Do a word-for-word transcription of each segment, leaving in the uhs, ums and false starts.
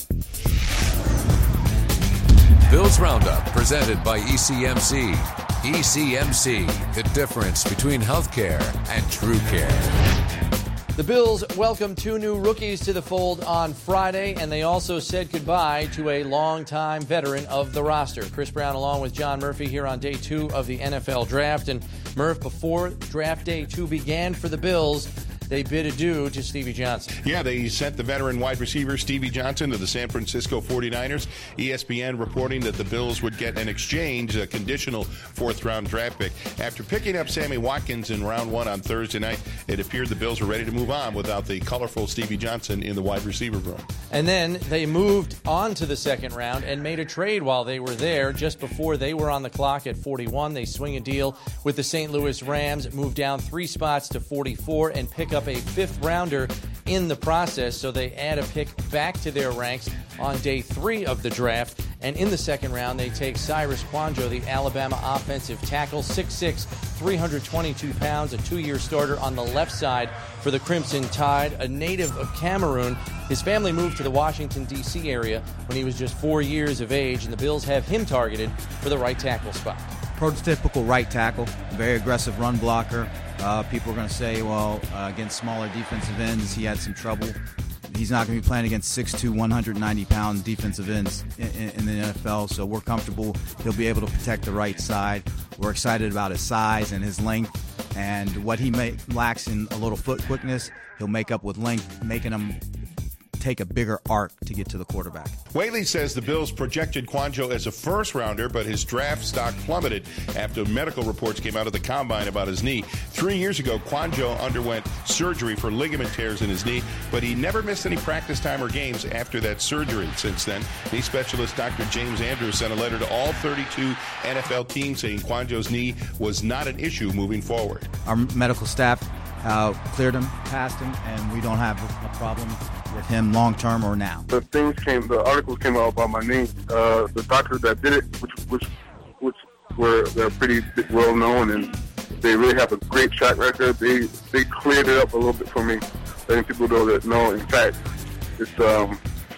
Bills Roundup, presented by E C M C. E C M C, the difference between healthcare and true care. The Bills welcomed two new rookies to the fold on Friday, and they also said goodbye to a longtime veteran of the roster. Chris Brown along with John Murphy here on day two of the N F L Draft. And Murph, before draft day two began for the Bills, they bid adieu to Stevie Johnson. Yeah, they sent the veteran wide receiver Stevie Johnson to the San Francisco forty-niners. E S P N reporting that the Bills would get an exchange, a conditional fourth-round draft pick. After picking up Sammy Watkins in round one on Thursday night, it appeared the Bills were ready to move on without the colorful Stevie Johnson in the wide receiver room. And then they moved on to the second round and made a trade while they were there. Just before they were on the clock at forty-one, they swing a deal with the Saint Louis Rams, move down three spots to forty-four, and pick up a fifth rounder in the process. So they add a pick back to their ranks on day three of the draft. And in the second round, they take Cyrus Kouandjio, the Alabama offensive tackle, six six, three hundred twenty-two pounds, a two-year starter on the left side for the Crimson Tide, a native of Cameroon. His family moved to the Washington, D C area when he was just four years of age, and the Bills have him targeted for the right tackle spot. Prototypical right tackle, very aggressive run blocker. Uh, people are going to say, well, uh, against smaller defensive ends, he had some trouble. He's not going to be playing against six two, one hundred ninety pound defensive ends in, in, in the N F L, so we're comfortable he'll be able to protect the right side. We're excited about his size and his length, and what he may, lacks in a little foot quickness, he'll make up with length, making him take a bigger arc to get to the quarterback. Whaley says the Bills projected Kouandjio as a first-rounder, but his draft stock plummeted after medical reports came out of the combine about his knee. Three years ago, Kouandjio underwent surgery for ligament tears in his knee, but he never missed any practice time or games after that surgery. Since then, knee specialist Doctor James Andrews sent a letter to all thirty-two N F L teams saying Kouandjio's knee was not an issue moving forward. Our medical staff uh, cleared him, passed him, and we don't have a, a problem with him long-term or now. The things came, the articles came out about my knee. Uh, the doctors that did it, which, which, which were they're pretty well-known, and they really have a great track record. They they cleared it up a little bit for me, letting people know that no, in fact, it's um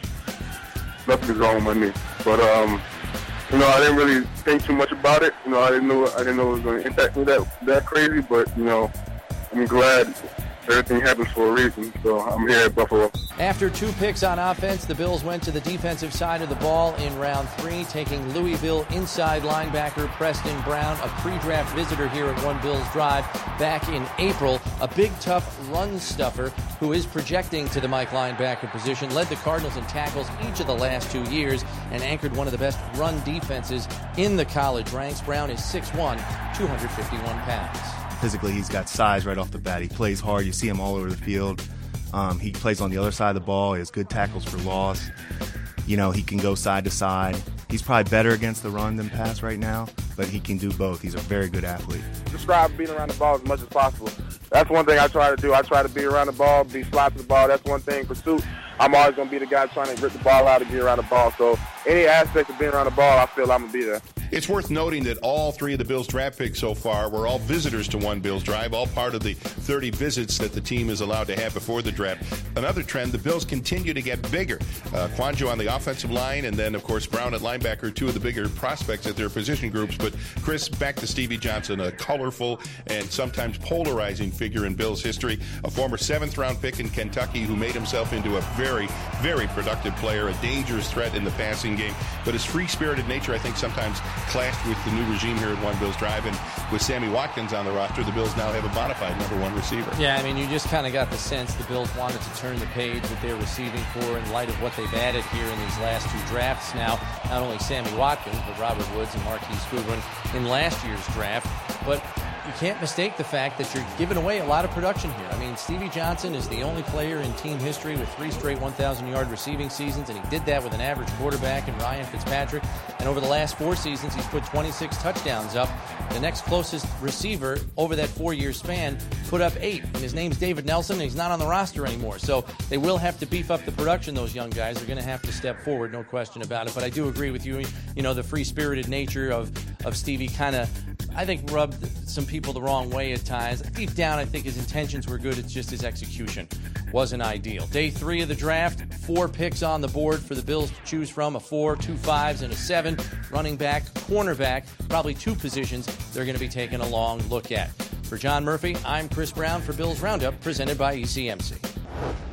nothing's wrong with my knee. But um, you know, I didn't really think too much about it. You know, I didn't know I didn't know it was going to impact me that that crazy. But you know, I'm glad everything happens for a reason, so I'm here at Buffalo. After two picks on offense, the Bills went to the defensive side of the ball in round three, taking Louisville inside linebacker Preston Brown, a pre-draft visitor here at One Bills Drive back in April. A big, tough run stuffer who is projecting to the Mike linebacker position, led the Cardinals in tackles each of the last two years, and anchored one of the best run defenses in the college ranks. Brown is six one, two hundred fifty-one pounds. Physically, he's got size right off the bat. He plays hard. You see him all over the field. Um, he plays on the other side of the ball. He has good tackles for loss. You know, he can go side to side. He's probably better against the run than pass right now, but he can do both. He's a very good athlete. Describe being around the ball as much as possible. That's one thing I try to do. I try to be around the ball, be flat to the ball. That's one thing. Pursuit, I'm always going to be the guy trying to rip the ball out and get around the ball. So any aspect of being around the ball, I feel I'm going to be there. It's worth noting that all three of the Bills draft picks so far were all visitors to One Bills Drive, all part of the thirty visits that the team is allowed to have before the draft. Another trend, the Bills continue to get bigger. Uh, Kouandjio on the offensive line, and then, of course, Brown at linebacker, two of the bigger prospects at their position groups. But, Chris, back to Stevie Johnson, a colorful and sometimes polarizing figure in Bills history, a former seventh-round pick in Kentucky who made himself into a very, very productive player, a dangerous threat in the passing game. But his free-spirited nature, I think, sometimes clashed with the new regime here at One Bills Drive, and with Sammy Watkins on the roster, the Bills now have a bona fide number one receiver. Yeah, I mean, you just kind of got the sense the Bills wanted to turn the page with their receiving core in light of what they've added here in these last two drafts. Now, not only Sammy Watkins, but Robert Woods and Marquise Goodwin in last year's draft, but you can't mistake the fact that you're giving away a lot of production here. I mean, Stevie Johnson is the only player in team history with three straight one thousand yard receiving seasons, and he did that with an average quarterback in Ryan Fitzpatrick. And over the last four seasons, he's put twenty-six touchdowns up. The next closest receiver over that four-year span put up eight, and his name's David Nelson, and he's not on the roster anymore. So they will have to beef up the production, those young guys. They're going to have to step forward, no question about it. But I do agree with you. You know, the free-spirited nature of, of Stevie kind of I think, rubbed some people the wrong way at times. Deep down, I think his intentions were good. It's just his execution wasn't ideal. Day three of the draft, four picks on the board for the Bills to choose from, a four, two fives, and a seven. Running back, cornerback, probably two positions they're going to be taking a long look at. For John Murphy, I'm Chris Brown for Bills Roundup, presented by E C M C.